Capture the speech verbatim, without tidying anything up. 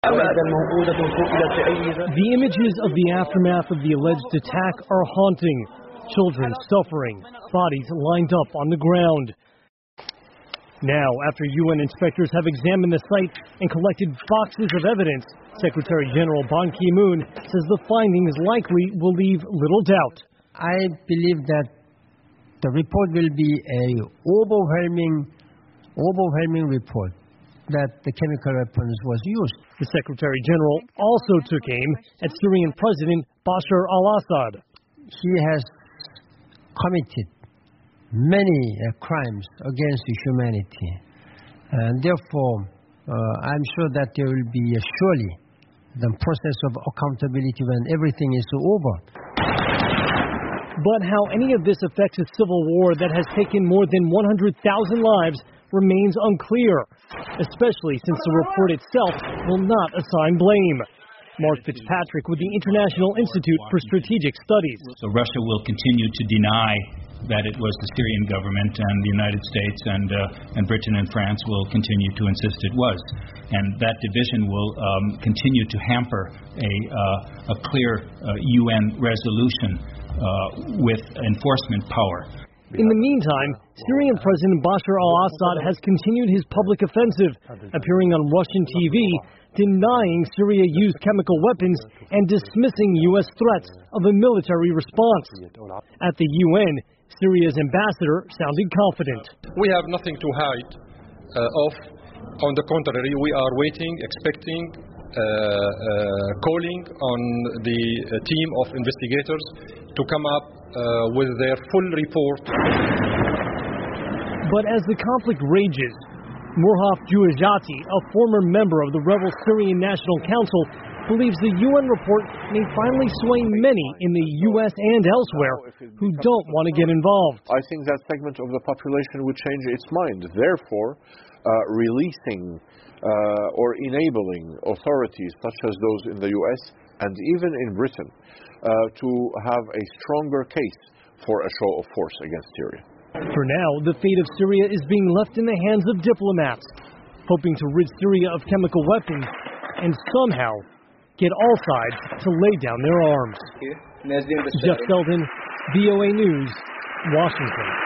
The images of the aftermath of the alleged attack are haunting. Children suffering, bodies lined up on the ground. Now, after U N inspectors have examined the site and collected boxes of evidence, Secretary General Ban Ki-moon says the findings likely will leave little doubt. I believe that the report will be an overwhelming, overwhelming report that the chemical weapons was used. The Secretary General also took aim at Syrian President Bashar al-Assad. He has committed many uh, crimes against humanity, and therefore uh, I'm sure that there will be uh, surely the process of accountability when everything is over. But how any of this affects a civil war that has taken more than one hundred thousand lives remains unclear, especially since the report itself will not assign blame. Mark Fitzpatrick with the International Institute for Strategic Studies. So Russia will continue to deny that it was the Syrian government, and the United States and uh, and Britain and France will continue to insist it was. And that division will um, continue to hamper a, uh, a clear uh, U N resolution uh, with enforcement power. In the meantime, Syrian President Bashar al-Assad has continued his public offensive, appearing on Russian T V, denying Syria used chemical weapons and dismissing U S threats of a military response. At the U N, Syria's ambassador sounded confident. We have nothing to hide uh, of. On the contrary, we are waiting, expecting, uh, uh, calling on the uh, team of investigators to come up uh, with their full report. But as the conflict rages, Murhaf Jouajati, a former member of the rebel Syrian National Council, believes the U N report may finally sway many in the U S and elsewhere who don't want to get involved. I think that segment of the population would change its mind. Therefore, uh, releasing uh, or enabling authorities such as those in the U S and even in Britain uh, to have a stronger case for a show of force against Syria. For now, the fate of Syria is being left in the hands of diplomats, hoping to rid Syria of chemical weapons and somehow get all sides to lay down their arms. Jeff Selden, V O A News, Washington.